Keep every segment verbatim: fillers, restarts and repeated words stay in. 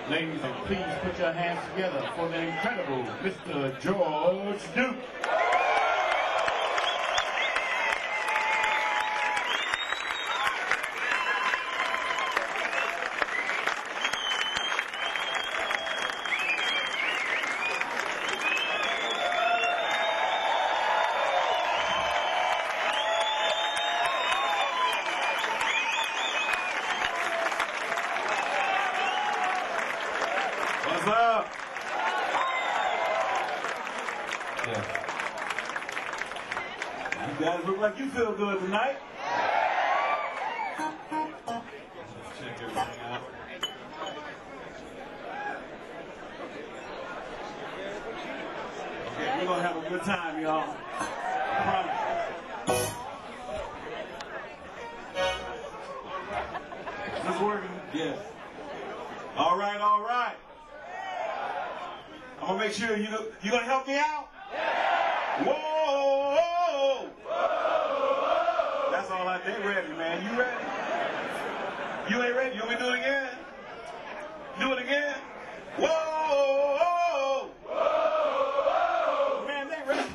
Ladies, please put your hands together for the incredible Mister George Duke. What's up? Yeah. You guys look like you feel good tonight. Let's check everything out. Okay, we're gonna have a good time, y'all. I promise. Is this working? Yes. All right, all right. I'm gonna make sure you you gonna help me out. Yeah. Whoa, whoa, whoa. That's all I did. Ready, man? You ready? You ain't ready? You want me to do it again? Do it again. Whoa, whoa, whoa. Man, they ready.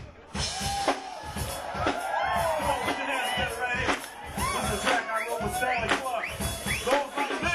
Come on, put your hands together right here. This is the track I wrote with Stanley Clark. Goes like this.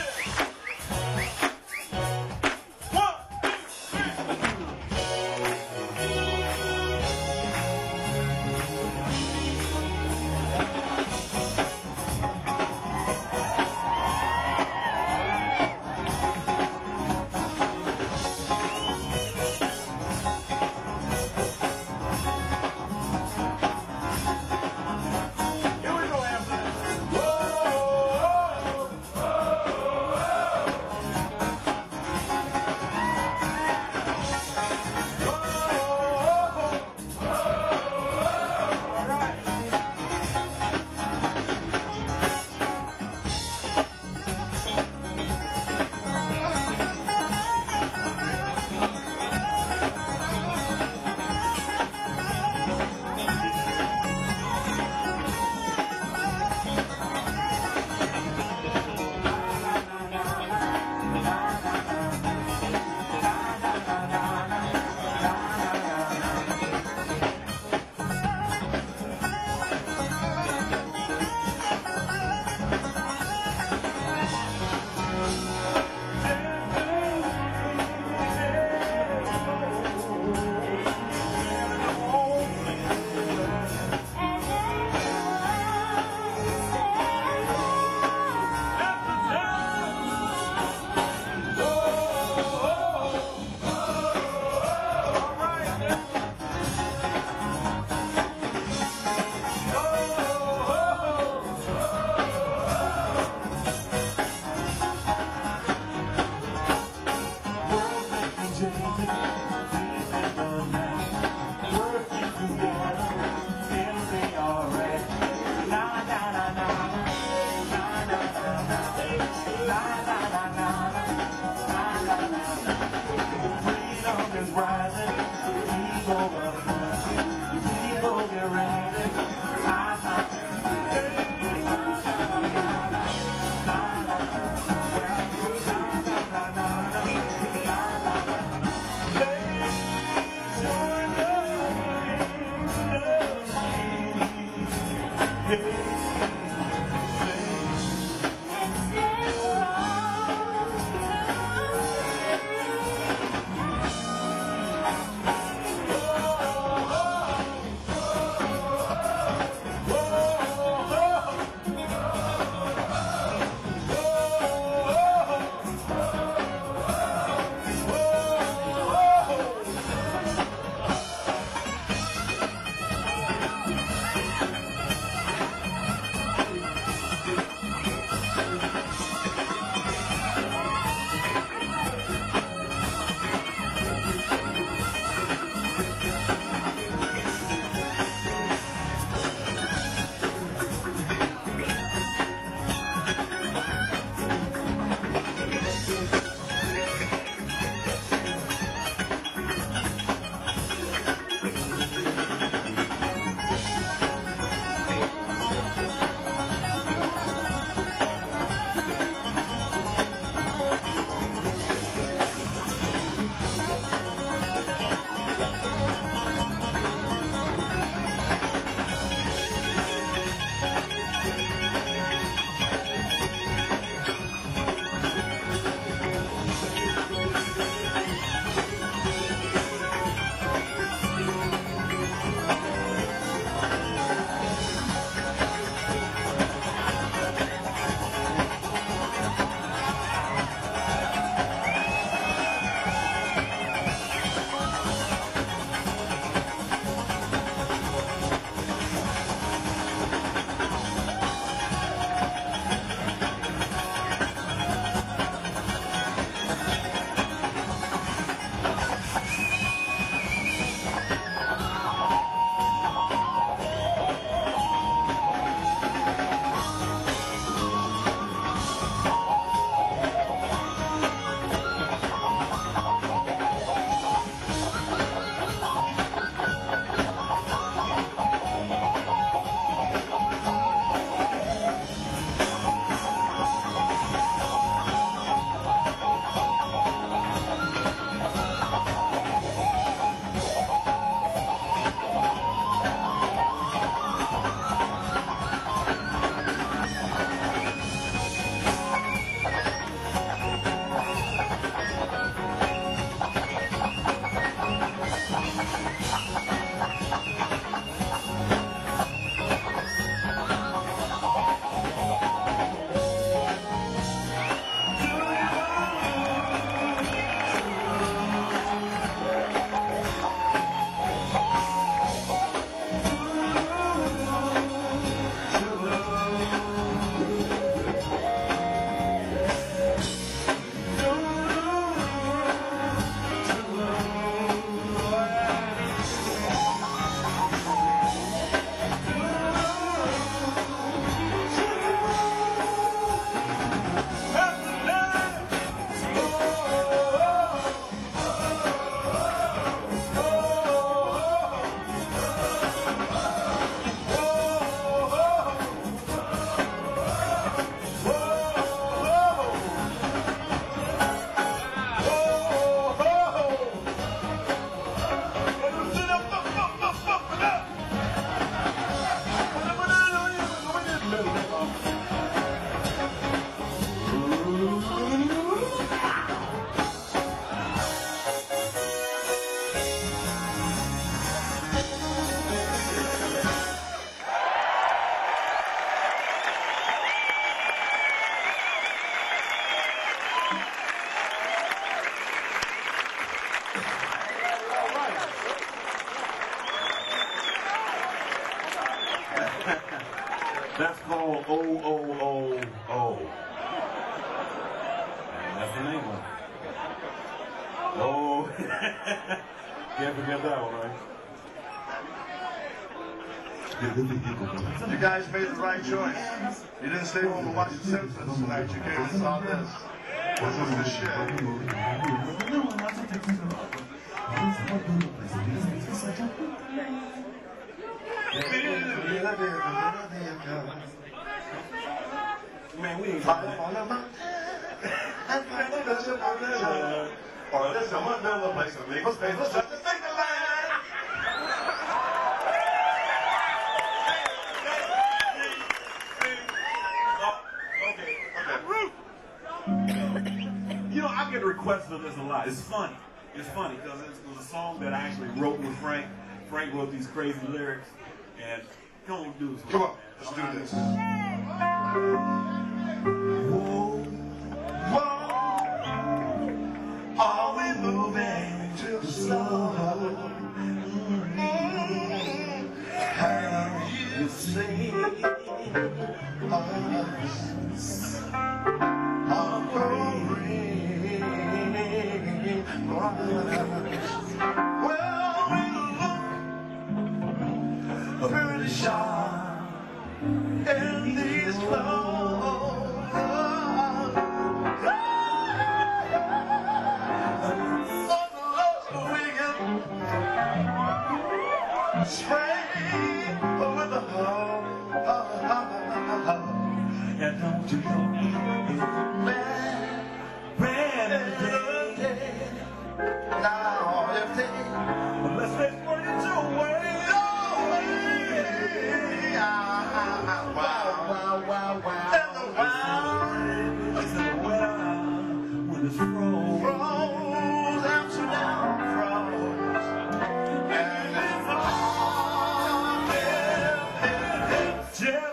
That's called O O O O. That's the name of it. Oh, can't forget that one, right? You guys made the right choice. You didn't stay home and watch The Simpsons tonight. You came and saw this. This is the shit. Man, we ain't or there's someone build a place of legal space for such a thing to land. Okay, okay. You know, I get requests for this a lot. It's funny. It's funny because it was a song that I actually wrote with Frank. Frank wrote these crazy lyrics, and come on, do this. Come on, let's do this. Whoa, whoa, are we moving too slow? Mm-hmm. Have you seen us? Are well, we look pretty sharp in these clothes. Spray with the hoe. And don't you know it's bad, bad day. Now if they let's let's put it your way. Wow, wow, wow, wow. And the wild is in the weather when it's froze. Froze, Amsterdam froze. And it's all Jeff.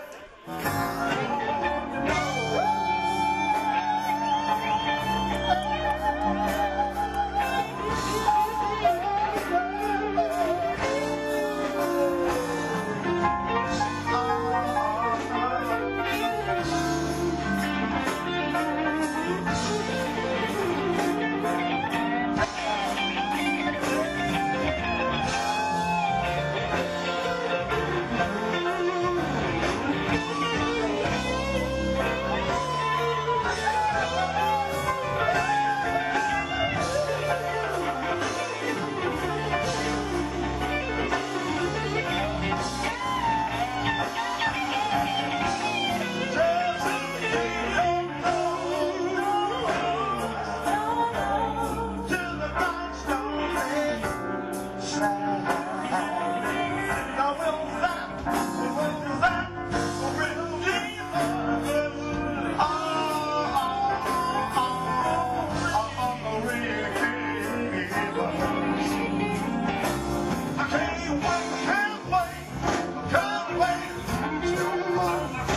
Can't wait, can't wait, can't wait.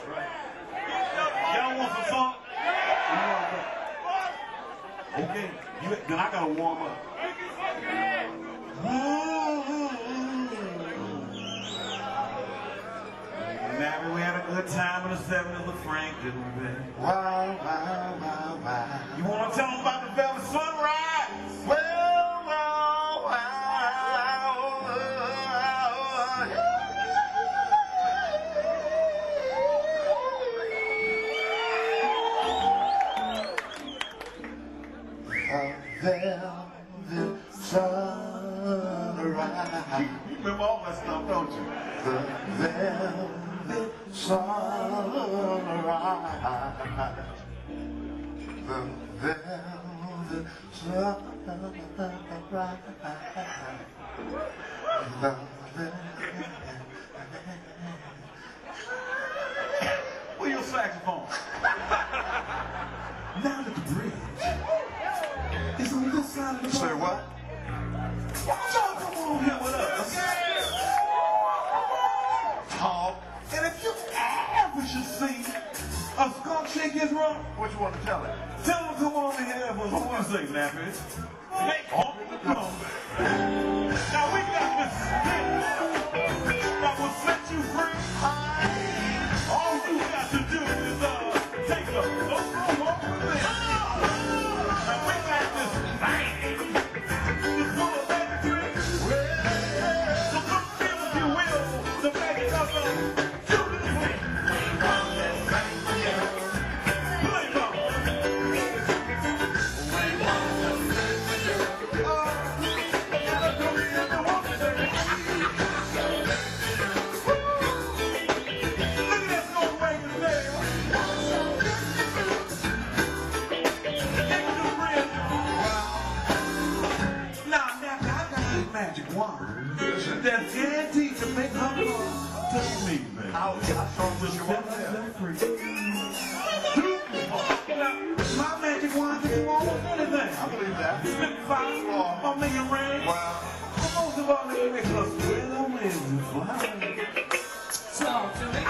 Y'all want some funk? Okay, you, then I gotta warm up. Now we had a good time in the seventies with Frank, didn't we? Wow, wow, wow, wow. You wanna tell them about the Velvet Sunrise? Well, wow, wow. Velvet sunrise. You remember all that stuff, don't you? The velvet sunrise. The velvet sunrise. The Where's your saxophone? Now that the bridge is on this side of the Say road. what? Y'all come on here with us. Talk. And if you ever should see a skunk shake his rump, What you want to tell it? tell him to come on in here for what you say, Nappy. Hey, honk the drum. Now we got this hit that will set you free. All you got to do is uh, take a look from over there. Now we got this bang. It's full of electric. So come feel, if you will, the magic of the play ball. Magic wand that's guaranteed to make her love to me, man. I I saw this you want there. Now, my magic wand can do almost anything. I believe that. Spit fire, or make it rain. Wow. But most of all, let me make us sweat on winds and fly. Talk to me.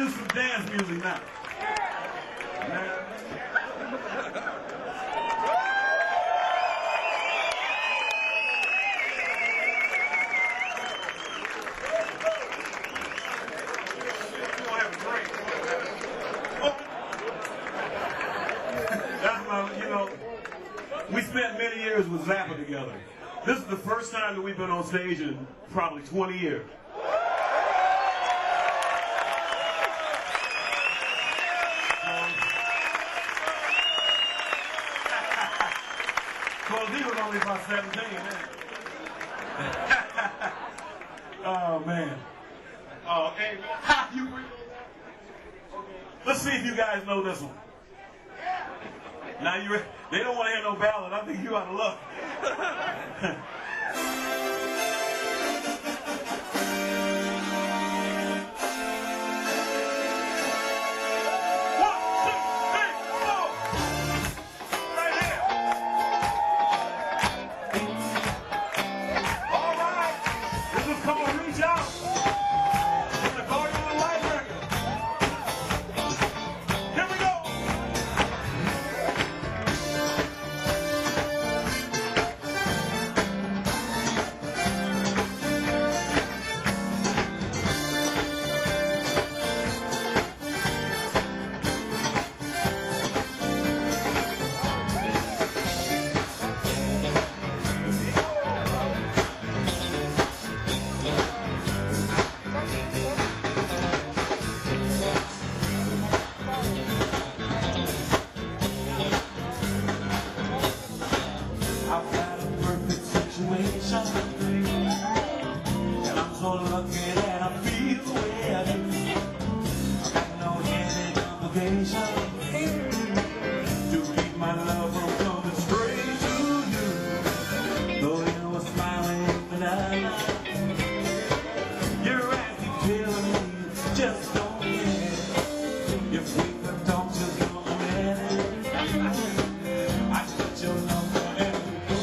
do some dance music now. Man. That's my, you know, we spent many years with Zappa together. This is the first time that we've been on stage in probably twenty years. Because he was only about seventeen, man. Oh, man. Oh, hey, ha, you. Let's see if you guys know this one. Now, you they don't want to hear no ballad. I think you ought to look. And I'm so lucky that I feel the way I do. I got no any obligation to keep my love from coming straight to you. Though you were smiling and I your eyes keep telling me just don't care. If we could talk just for a minute, I'd put your number and we go.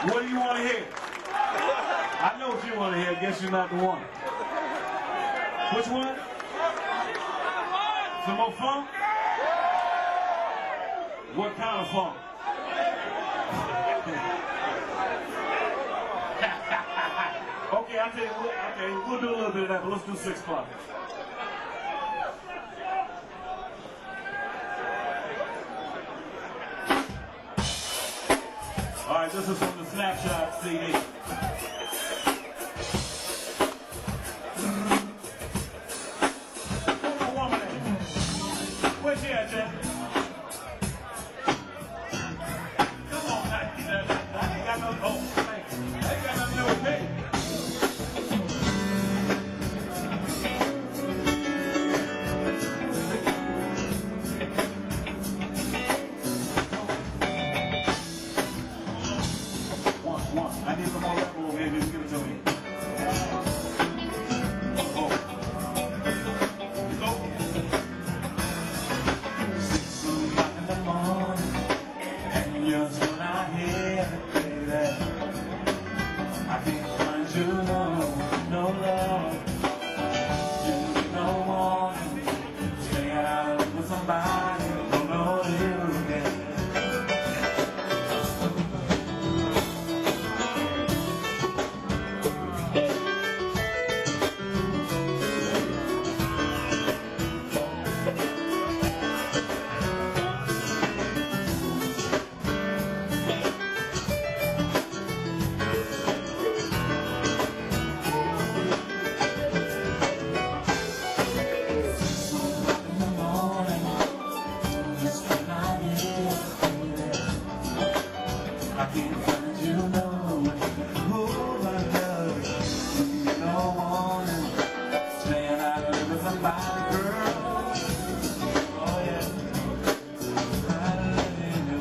What do you want to hear? I know what you want to hear. Guess you're not the one. Which one? Some more funk? What kind of funk? Okay, I'll tell you what, okay, we'll do a little bit of that, but let's do six o'clock. All right, this is from the Snapshot C D. Where's she at, Jeff? Come on, I ain't got no, oh, thank you. I ain't got nothing to do with me. One, one. I need some more level over here. Just give it to me. Oh. It's over. Just when I hear the baby, I can't find you, no, no love, you no warning, stay out with somebody, don't know you again. I can't find you, no, oh my love, you don't want to stay out with somebody, girl, oh yeah, I love you.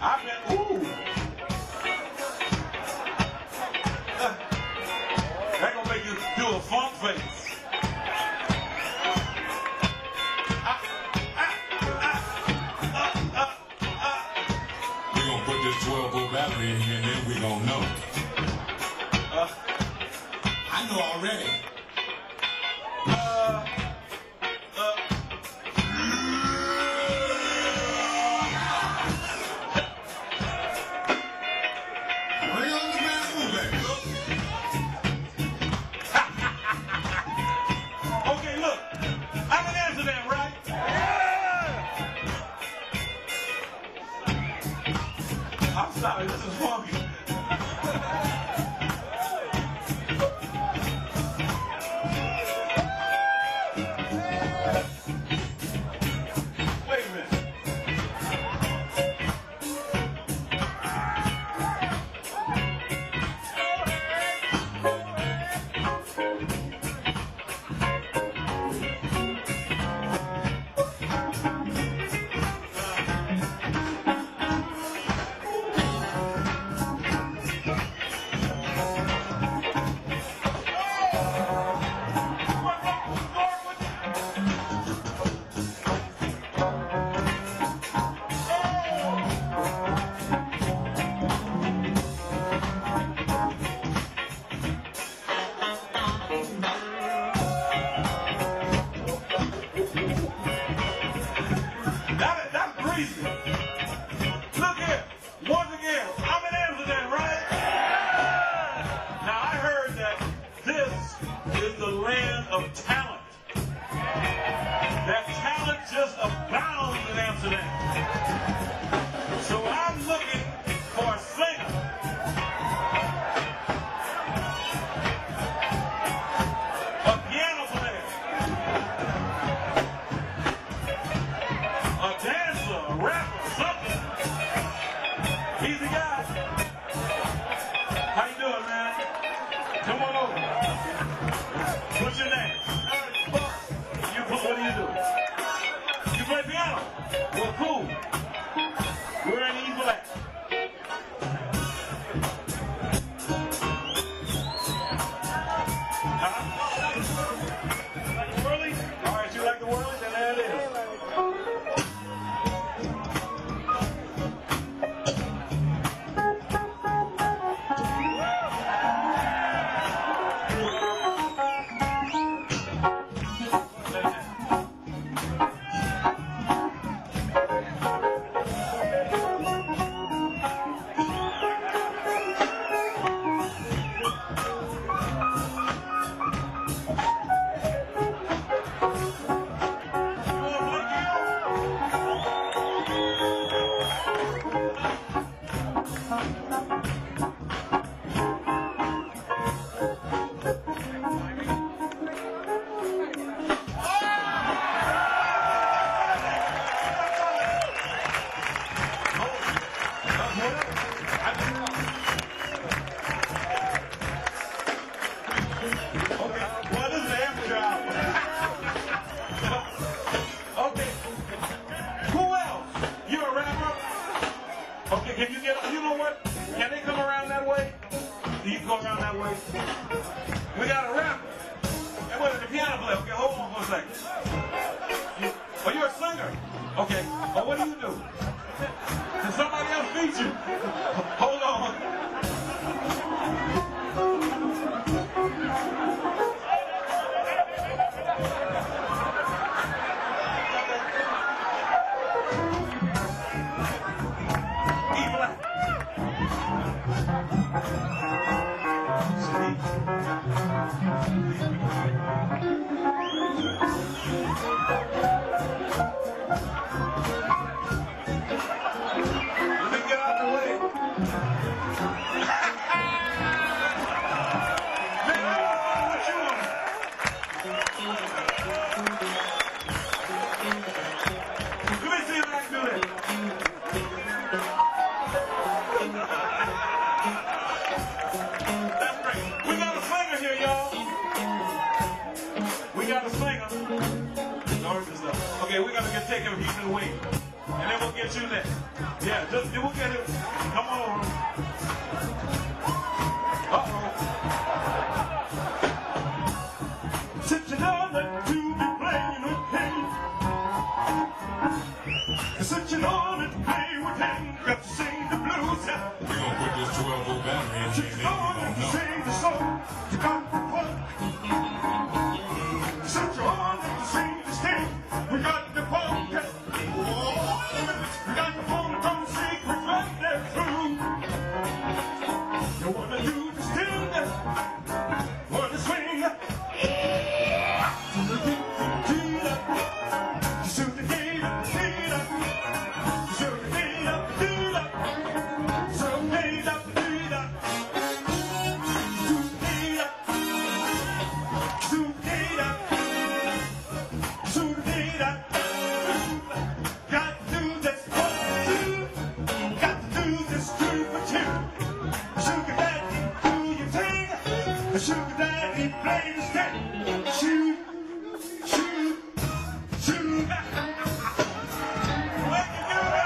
I've been, ooh. That gonna make you do a funk face. We're gonna put this twelve volt battery in here and then we gonna know. Uh, I know already. uh, uh. Bring on the man baby. Okay, look. I'm in Amsterdam, right? I'm sorry, this is funky. Wait a minute. That, that's breezy. Look here. Once again, I'm in Amsterdam, right? Now, I heard that this is the land of talent. That talent just abounds in Amsterdam. So I'm looking for a singer. A piano player. A dancer, a rapper, something. He's the guy. How you doing, man? Come on over. What's your name? You, what do you do? You play piano? Well, cool. We're in E flat. Huh? Like the whirly? All right, you like the whirly? Then there it is. Okay, can you get, you know what? Can they come around that way? You can go around that way. We got a rapper. And wait, the piano player. Okay, hold on for a second. You, oh, you're a singer. Okay. Oh, what do you do? Did somebody else beat you? Hold on. Okay, we're gonna get take him. He's in the wing, and then we'll get you next. Yeah, just we'll get him. got to sing the blues. We gonna put this twelve volt battery in here and then we On gonna to know. sing the song, to come for fun. Set your arm to sing the sting. We got the funk. We got the funk from the secret right there through. You wanna do the sting, wanna swing. To the beat, beat up. To the beat up, beat up. To the beat up, beat up. So beat up, beat up. To beat up. To beat up. To beat up. Got to do this for two. Got to do this two for two. Sugar daddy, do your thing. Sugar daddy, play the stick. Shoot, shoot, shoot. What you doing?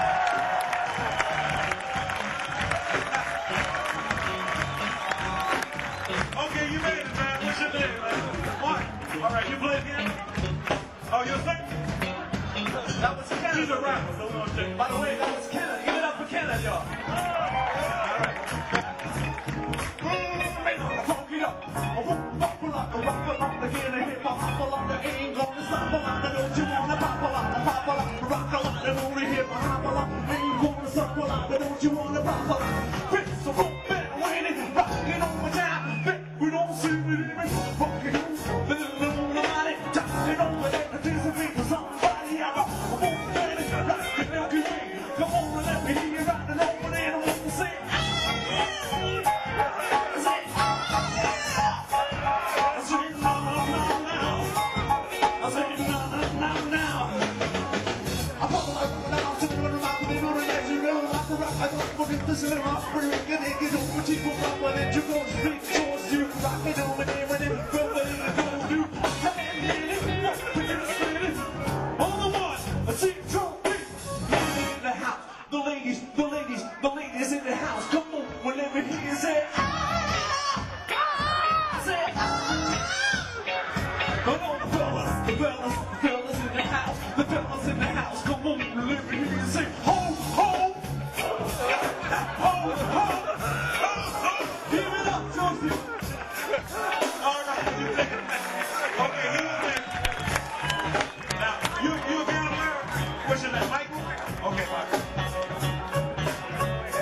Okay, you made it, man. What's your name, man? What? All right, you play piano? Oh, you're a singer? That was Kenna. He's a rapper, so we're gonna check. By the way, that was Kenna. Give it up for Kenna, y'all. All right. Mm, make it funky up. A whoop, bop a lot, a rock a lot, again, a hip hop, hop a lot, that ain't gonna stop a lot. Don't you wanna pop a lot, pop a lot, rock a lot, and only hip hop a lot, ain't gonna stop a lot. Don't you wanna pop a lot? Fix a rope and win it, rockin' on my time. Bet we don't see it even funky. But if we don't know it, talking over there, anticipate for somebody out. A whoop and it, rockin' milky way. Come on and let me hear you rockin' over there, and I want to say, the ladies, the ladies, the ladies in the house. Come on, well, let me hear you say, say, come on, the fellas, the fellas, the fellas in the house, the fellas in the house. Come on, let me hear you say, ho, ho, ho, ho, ho. Give it up, Josie. All right, you take it. Okay, you take it. Now, you, you a piano player? What's your name, Michael? Okay, Michael.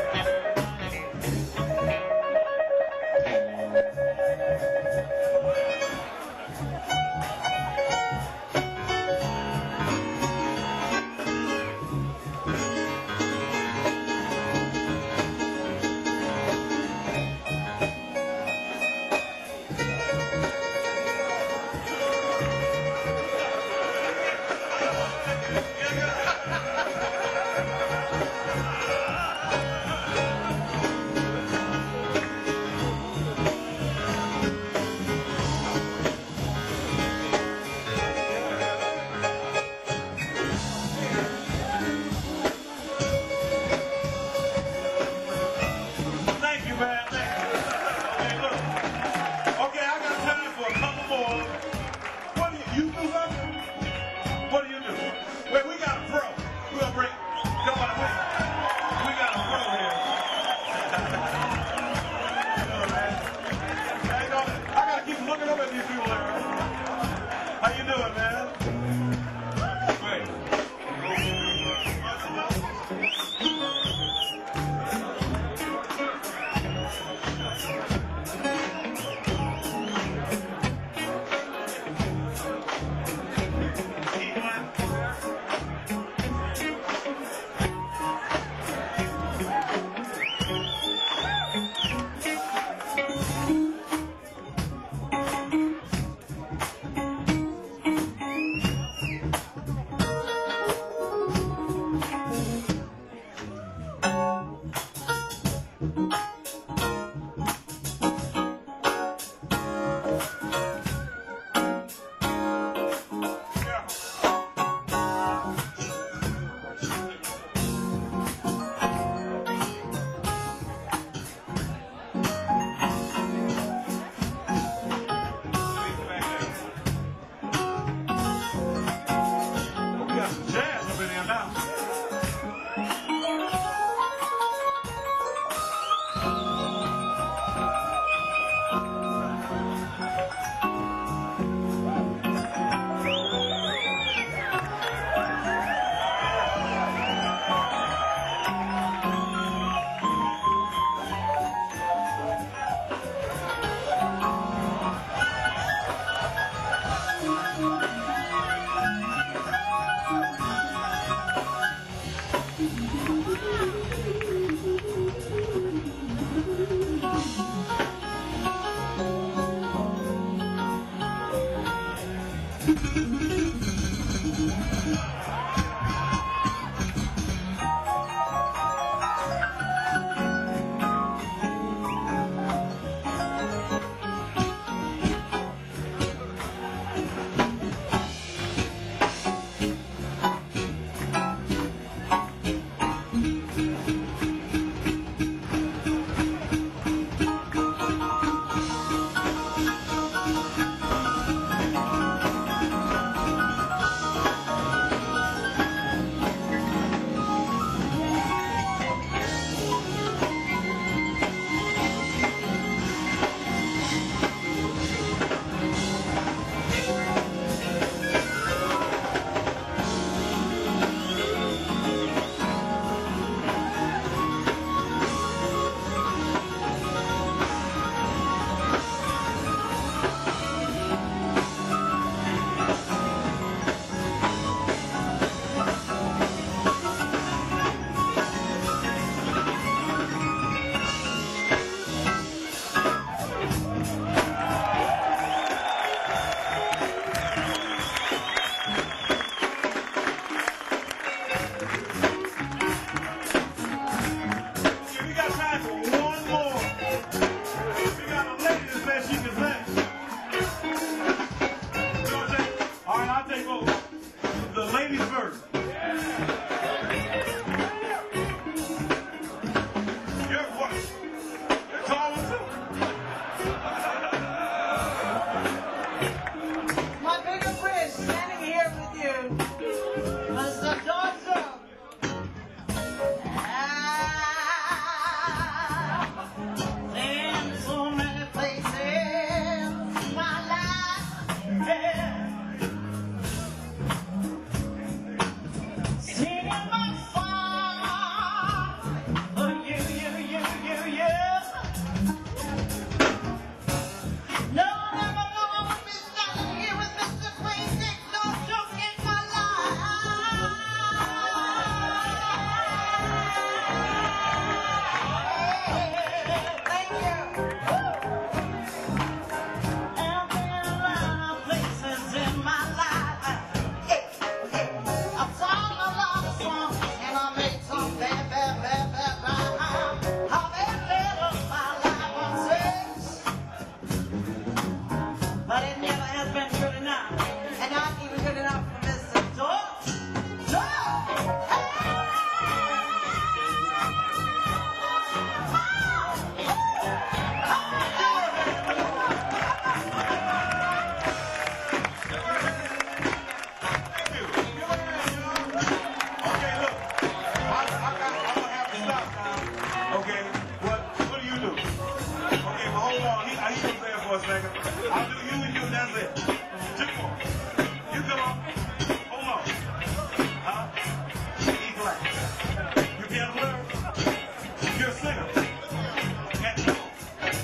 stop now. Okay, what what do you do? Okay, well hold on. He, he was there for a second. I'll do you and you, that's it. Two more. You come on. Hold on. Huh? E flat. You piano player? You're a singer. And come on.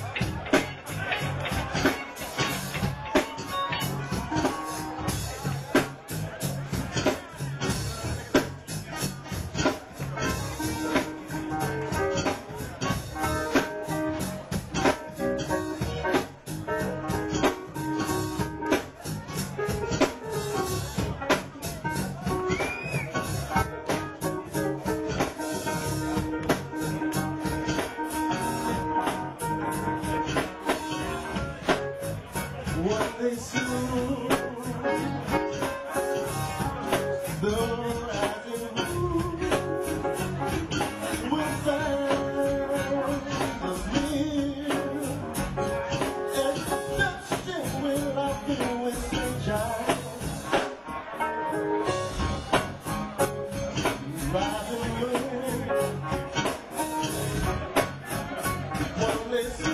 What they see, the rising moon will find the mirror, and destruction will not be with sunshine. Rising moon, what they see.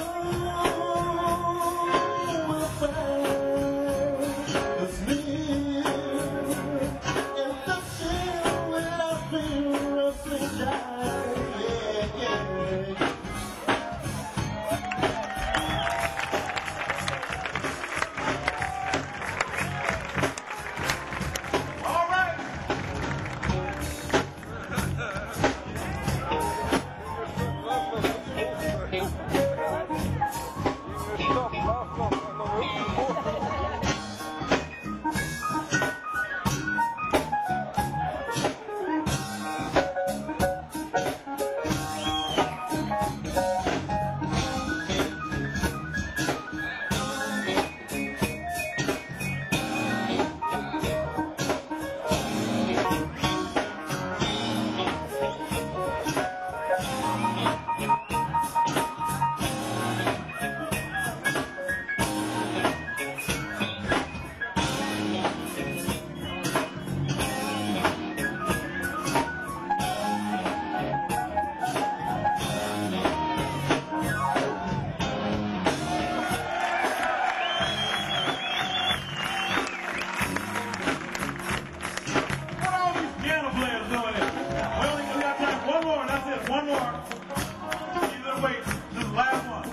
One more. You better wait. This is the last one.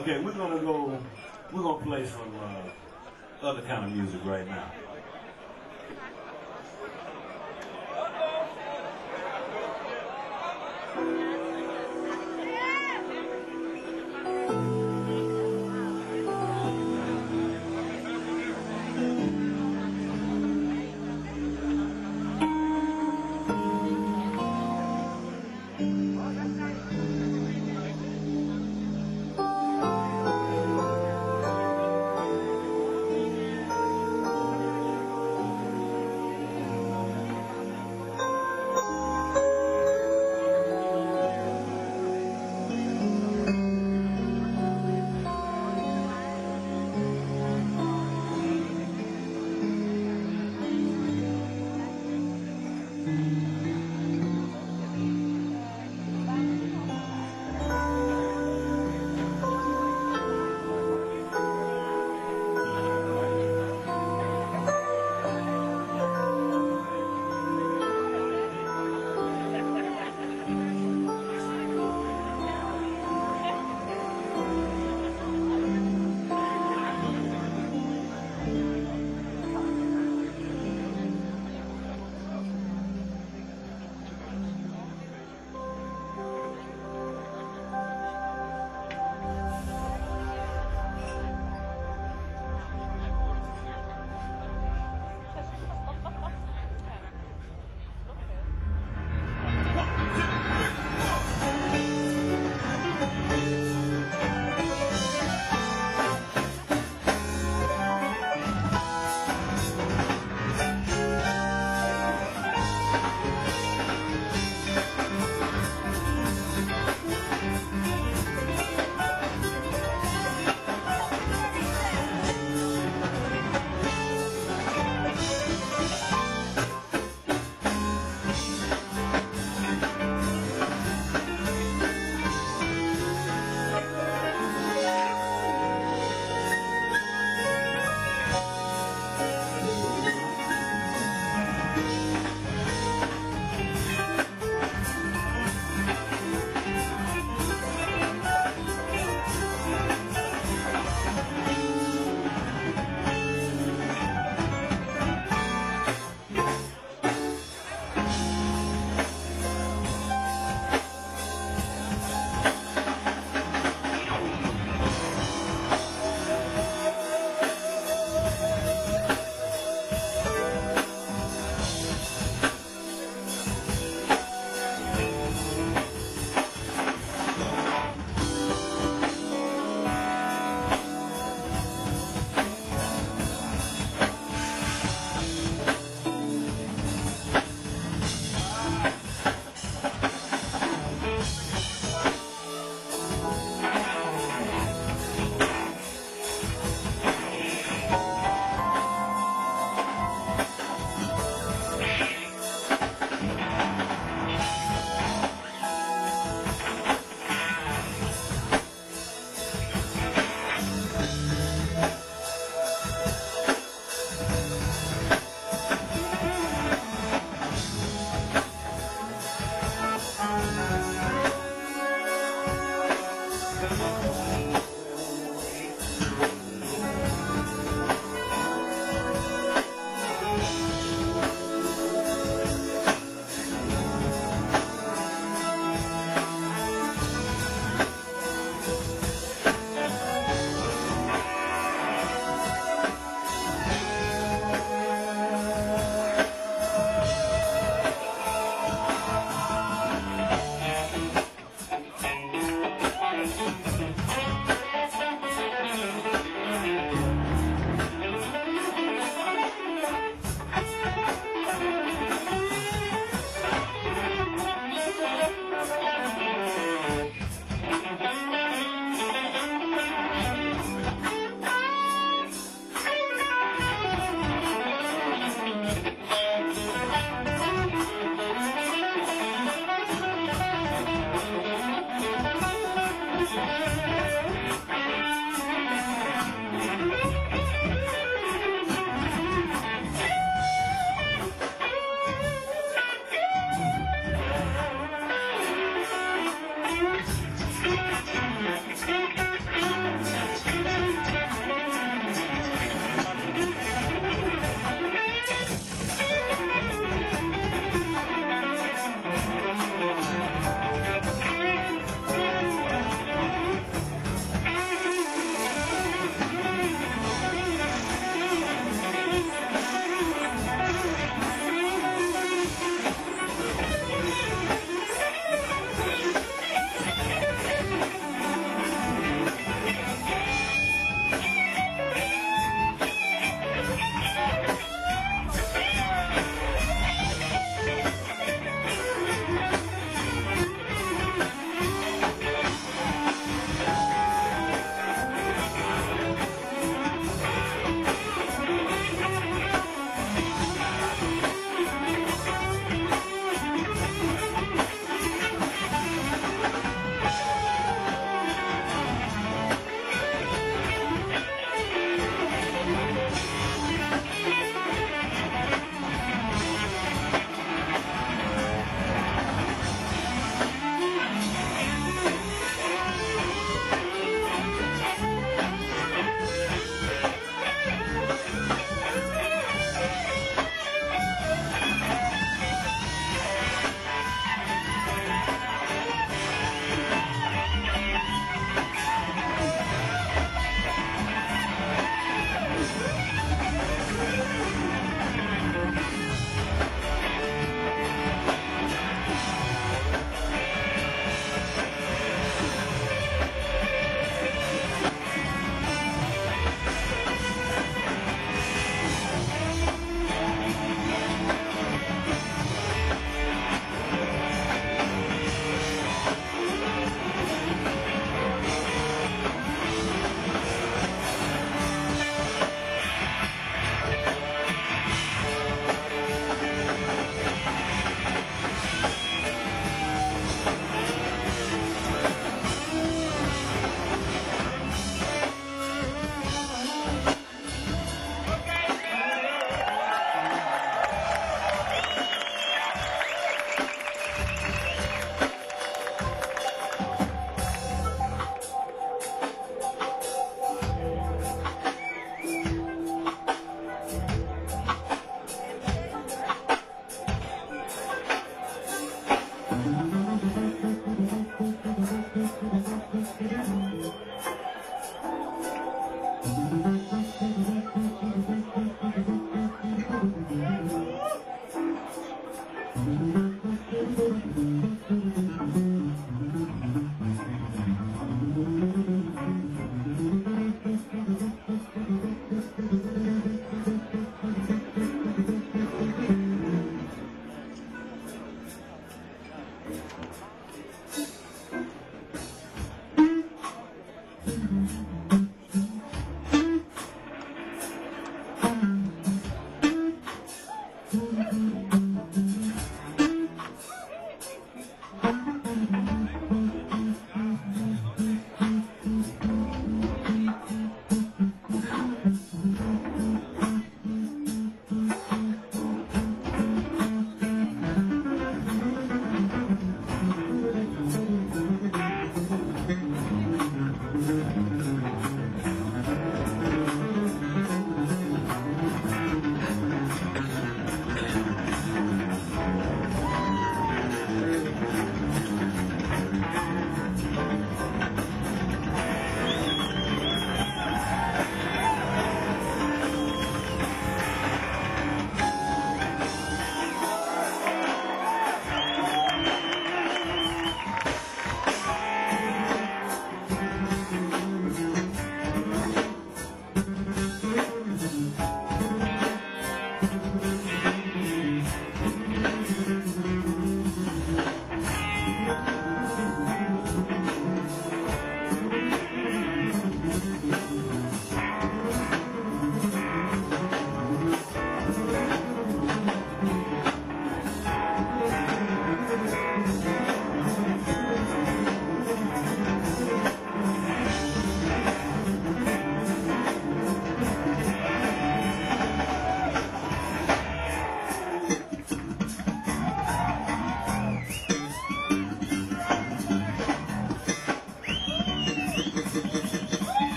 Okay, we're gonna go. We're gonna play some uh, other kind of music right now.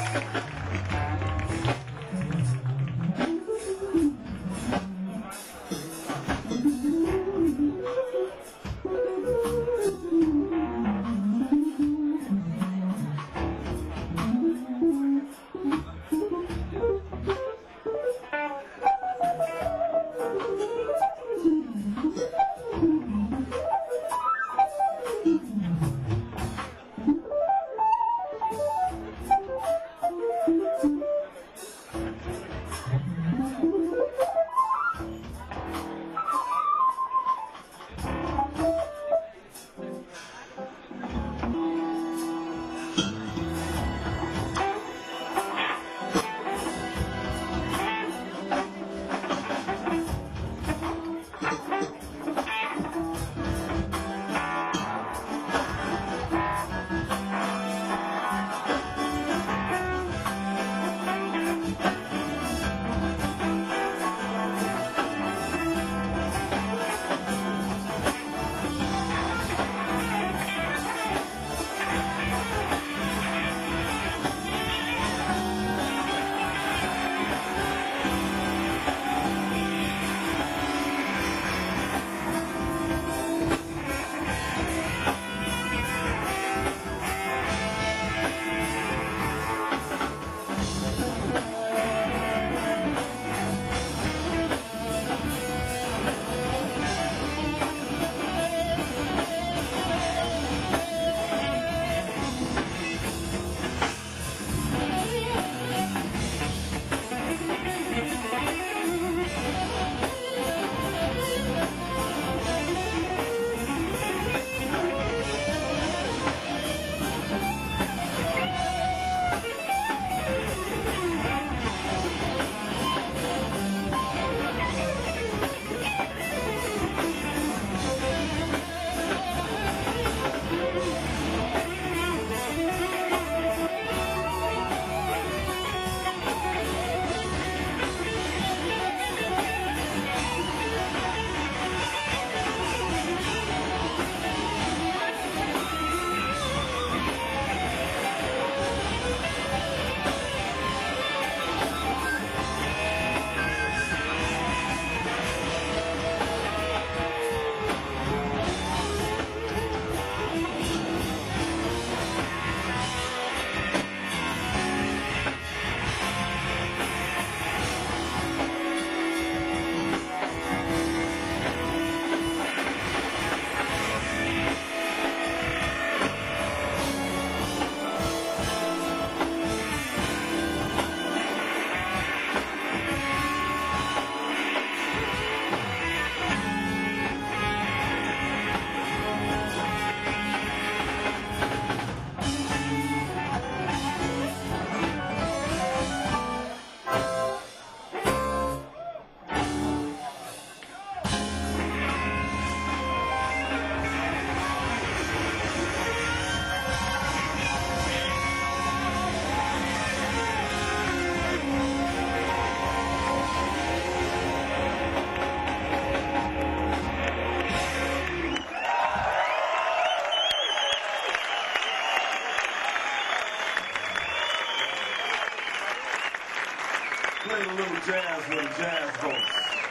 Played a little jazz with a jazz voice.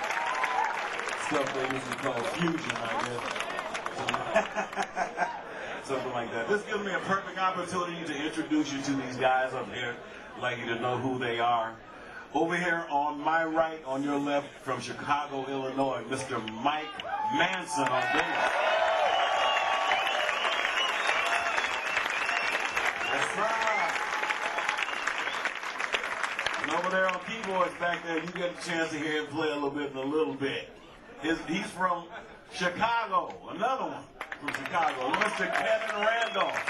Stuff they used to call fusion, I guess. Something like that. This gives me a perfect opportunity to introduce you to these guys up here. I'd like you to know who they are. Over here on my right, on your left, from Chicago, Illinois, Mister Mike Manson on bass. That's right. And over there on keyboards back there, you get a chance to hear him play a little bit in a little bit. His, he's from Chicago, another one from Chicago, Mister Kevin Randolph.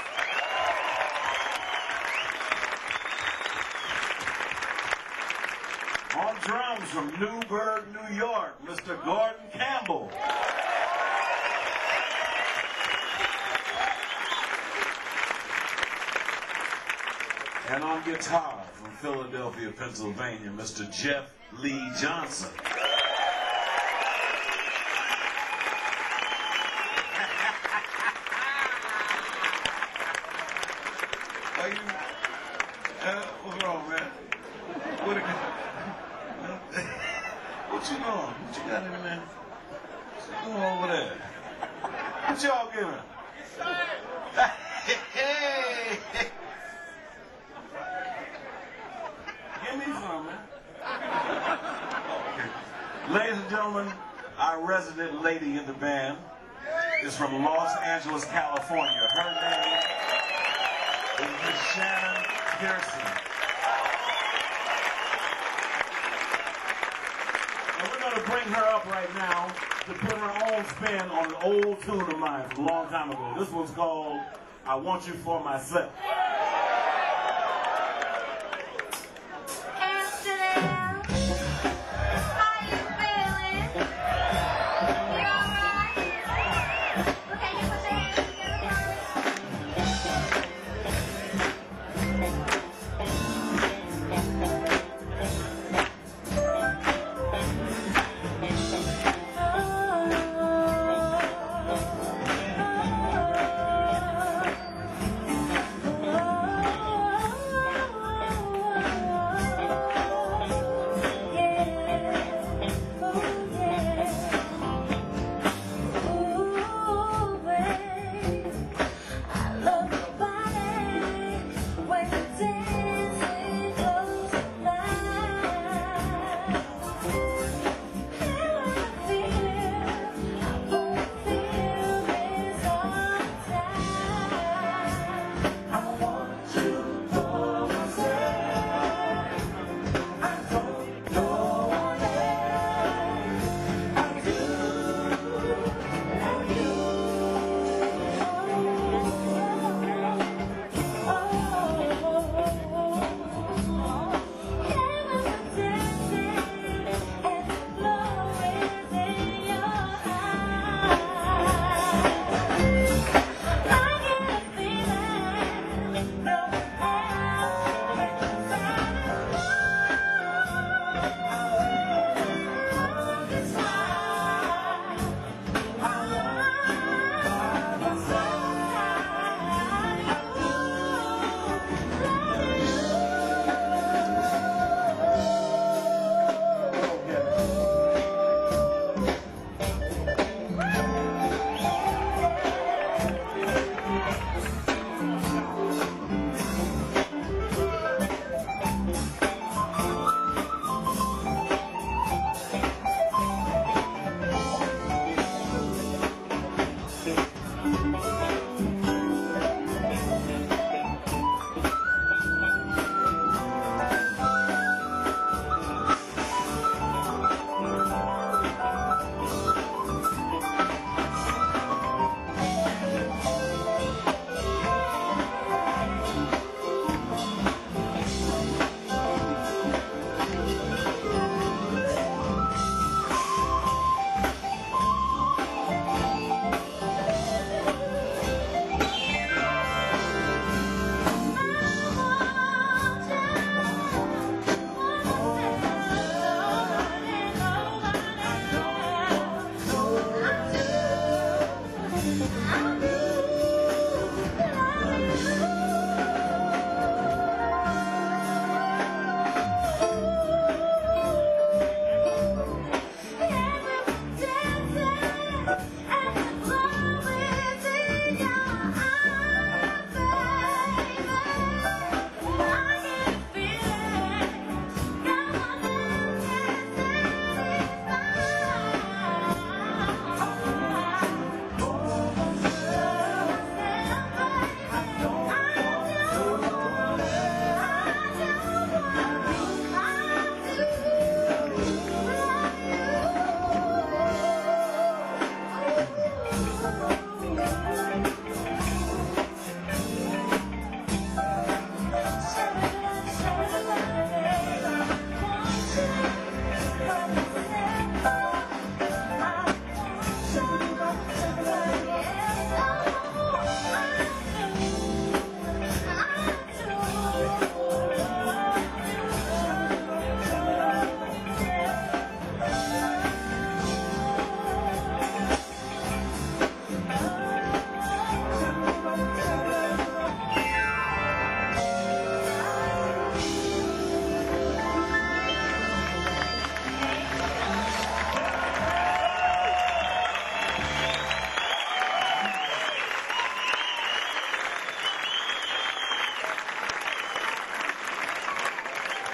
On drums from Newburgh, New York, Mister Gordon Campbell. And on guitar from Philadelphia, Pennsylvania, Mister Jeff Lee Johnson. Are you, Uh, what's wrong, man? What, what you doing? What you got in there? What's going on over there? What y'all giving? Hey! Give me some, man. Okay. Ladies and gentlemen, our resident lady in the band is from Los Angeles, California. Her name is Miss Shannon Pearson. And we're going to bring her up right now to put her own spin on an old tune of mine from a long time ago. This one's called I Want You For Myself. Amsterdam, how you feeling? You alright? Okay, you put your hands together for me.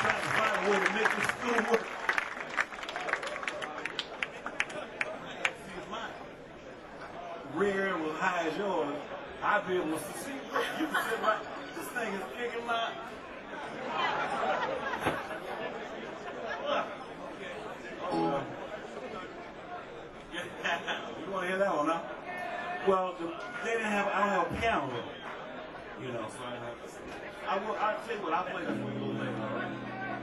trying to find a way to make this school work. See, if my rear end was high as yours, I'd be able to see. You can sit right. This thing is kicking my. Oh, uh, yeah. You want to hear that one, huh? Well, the, they didn't have. I don't have a piano roll. You know, so I have to. I will. I'll tell you what. I'll play that for you a little later. All right?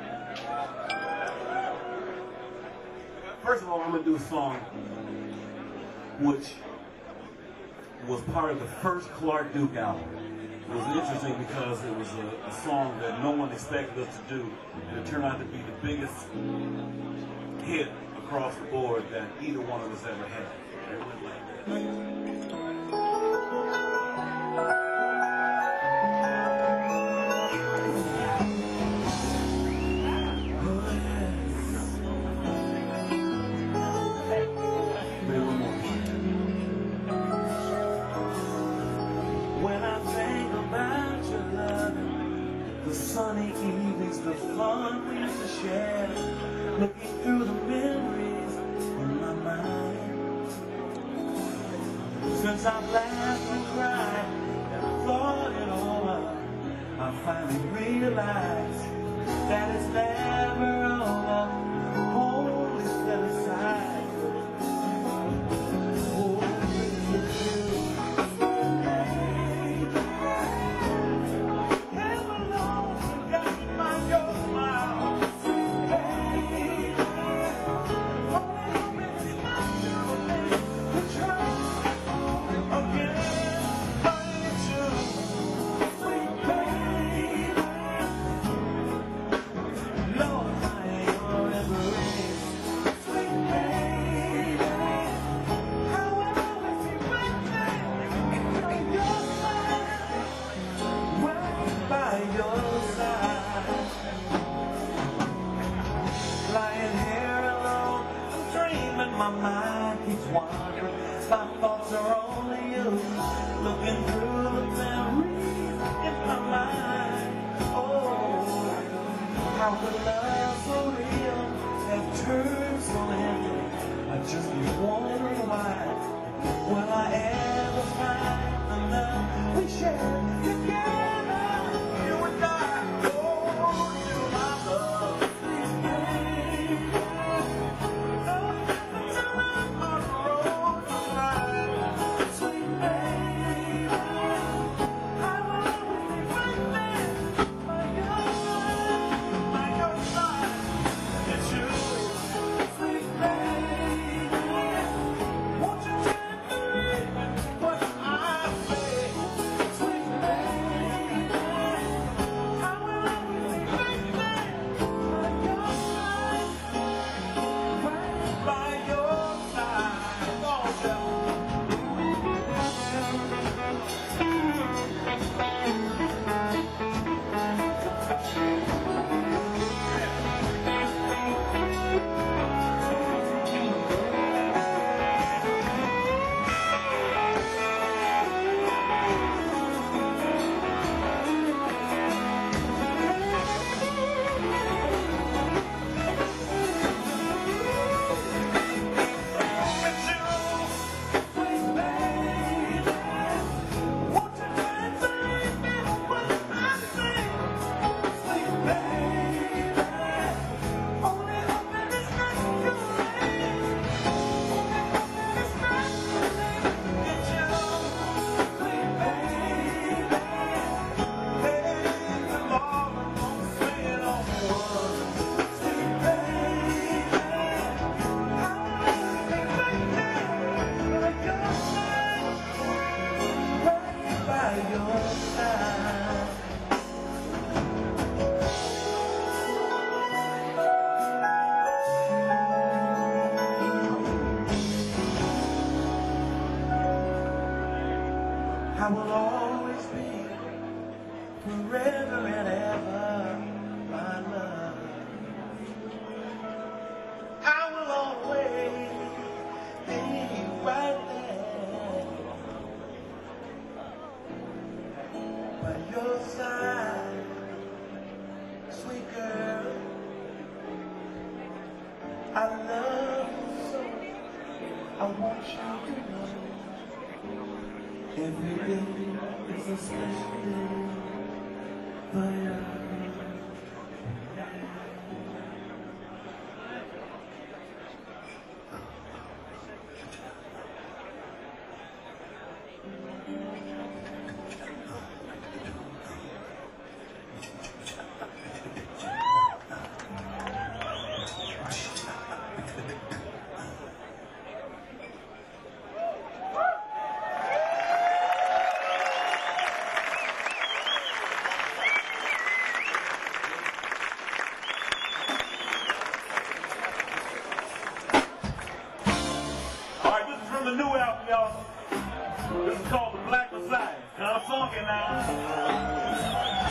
First of all, I'm gonna do a song which was part of the first Clark Duke album. It was interesting because it was a, a song that no one expected us to do, and it turned out to be the biggest hit across the board that either one of us ever had. It went like this. The sunny evenings, the fun we used to share, looking through the memories in my mind. Since I've laughed and cried and thought it all up, I finally realized that it's never over, only set aside. My mind keeps wandering, my thoughts are only you, looking through the memories in my mind. Oh, how the love so real has turned so empty. I just keep wondering why. Will I ever find the love we share together, you and I? Oh, you my love. I will always be forever and ever my love. I will always be right there by your side, sweet girl. I love you so. I want you to know. Every day is a special day for you. All right, this is from the new album, y'all. This is called The Black Messiah. Kind of funky now.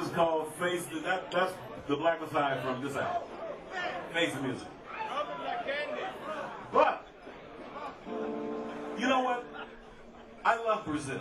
is called Face. That, that's the Black Messiah from this album. Face the Music. But, you know what? I love Brazil.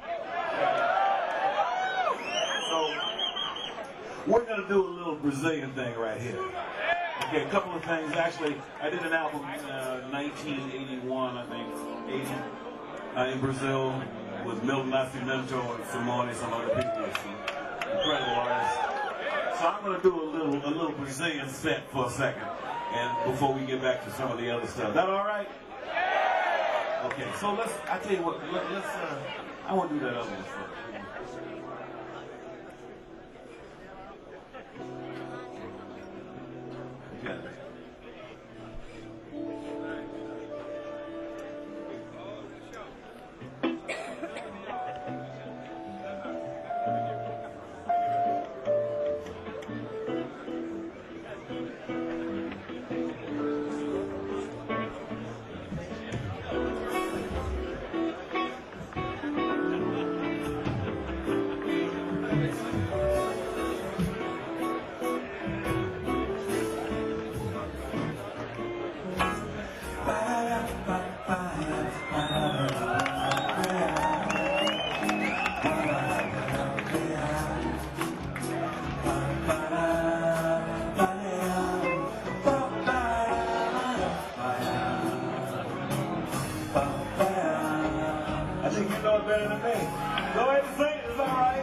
So, we're going to do a little Brazilian thing right here. Okay, a couple of things. Actually, I did an album in uh, nineteen eighty-one, I think, eighty, uh, in Brazil with Milton Nascimento and Simone, some other people, some incredible artists. So I'm going to do a little, a little Brazilian set for a second, and before we get back to some of the other stuff. That all right? Okay, so let's. I tell you what. Let, let's. Uh, I want to do that other one first. Yeah. I think you know it better than me. Go ahead and sing it, it's all right.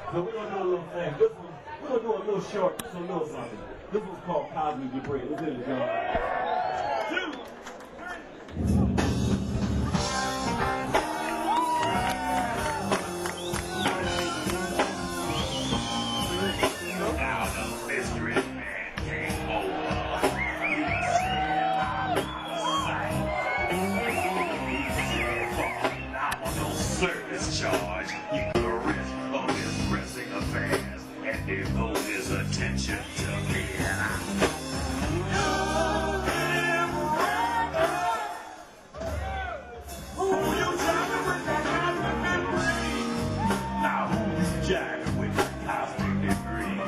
So we're gonna do a little thing. This one, we're gonna do a little short, just a little something. This one's called Cosmic Debris. Let's hit it, John. Two. Now the mystery man came over. He said, I'm out of sight. He said, I'm on no service charge. You can arrest of his pressing affairs and devote his attention to me. Now who's jiving with the cosmic debris?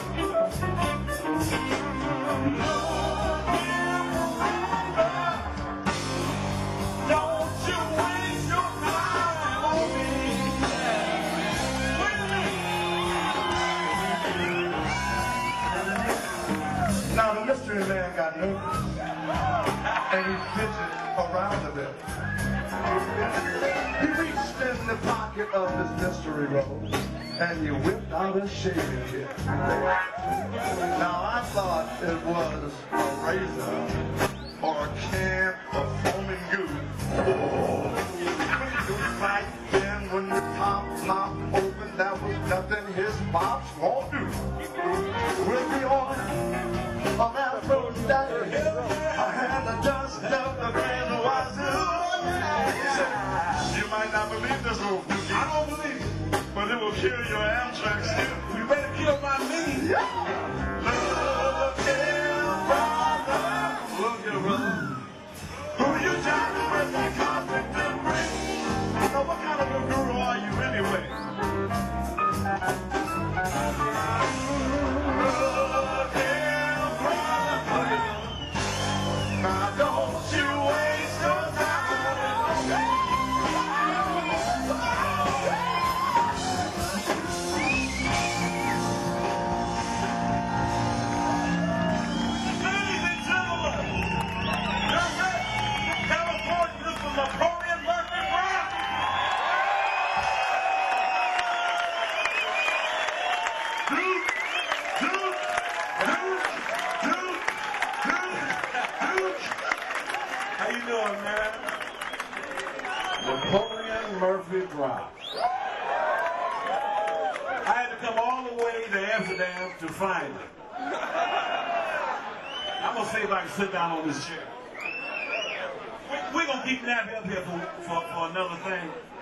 Don't you waste your time on me. Wait a minute. Now the mystery man got nervous and he fidgeted around a bit. He reached in the pocket of his mystery robe and he whipped out a shaving kit. Now I thought it was a razor or a can of foaming goo. Right then when the top flop opened, there was nothing his pops won't do. With the order of Afro Daddy, I had the dust of the Grand Wazoo. You might not believe this, little Dookie. I don't believe it, but it will kill your Amtrak still. You better kill my knee. Look here, brother. Look here, brother. Who you jiving with that cosmic debris? So what kind of a guru are you anyway? Look here, brother. Now don't you waste your time. Ladies and gentlemen, you're ready. California, this was Napoleon Murphy Brown. Duke, Duke, Duke, Duke, Duke, Duke. How you doing, man? Napoleon Murphy Drive. I had to come all the way to Amsterdam to find it. I'm gonna see if I can sit down on this chair. We're we gonna keep Nappy up here for, for, for another thing.